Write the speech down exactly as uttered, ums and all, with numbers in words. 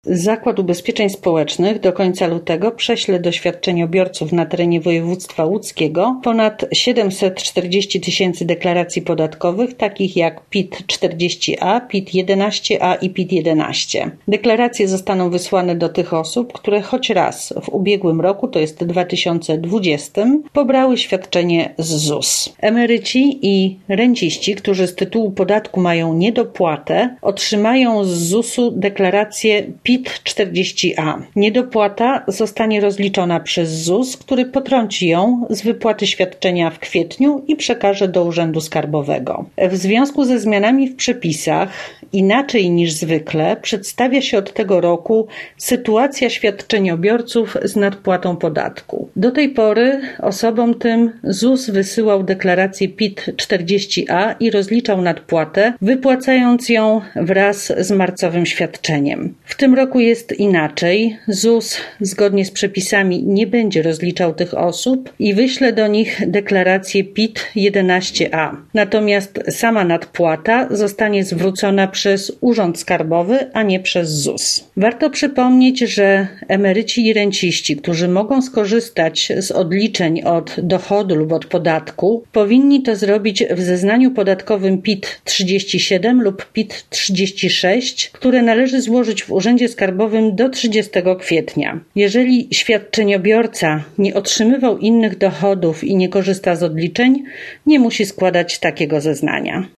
Zakład Ubezpieczeń Społecznych do końca lutego prześle do świadczeniobiorców na terenie województwa łódzkiego ponad siedemset czterdzieści tysięcy deklaracji podatkowych, takich jak P I T czterdzieści A, P I T jedenaście A i P I T jedenaście. Deklaracje zostaną wysłane do tych osób, które choć raz w ubiegłym roku, to jest dwa tysiące dwudziestym, pobrały świadczenie z Z U S. Emeryci i renciści, którzy z tytułu podatku mają niedopłatę, otrzymają z Z U S-u deklarację P I T czterdzieści A. Niedopłata zostanie rozliczona przez Z U S, który potrąci ją z wypłaty świadczenia w kwietniu i przekaże do Urzędu Skarbowego. W związku ze zmianami w przepisach, inaczej niż zwykle, przedstawia się od tego roku sytuacja świadczeniobiorców z nadpłatą podatku. Do tej pory osobom tym Z U S wysyłał deklarację P I T czterdzieści A i rozliczał nadpłatę, wypłacając ją wraz z marcowym świadczeniem. W tym roku jest inaczej. Z U S zgodnie z przepisami nie będzie rozliczał tych osób i wyśle do nich deklarację P I T jedenaście A. Natomiast sama nadpłata zostanie zwrócona przez Urząd Skarbowy, a nie przez Z U S. Warto przypomnieć, że emeryci i renciści, którzy mogą skorzystać z odliczeń od dochodu lub od podatku, powinni to zrobić w zeznaniu podatkowym P I T trzydzieści siedem lub P I T trzydzieści sześć, które należy złożyć w Urzędzie Skarbowym do trzydziestego kwietnia. Jeżeli świadczeniobiorca nie otrzymywał innych dochodów i nie korzysta z odliczeń, nie musi składać takiego zeznania.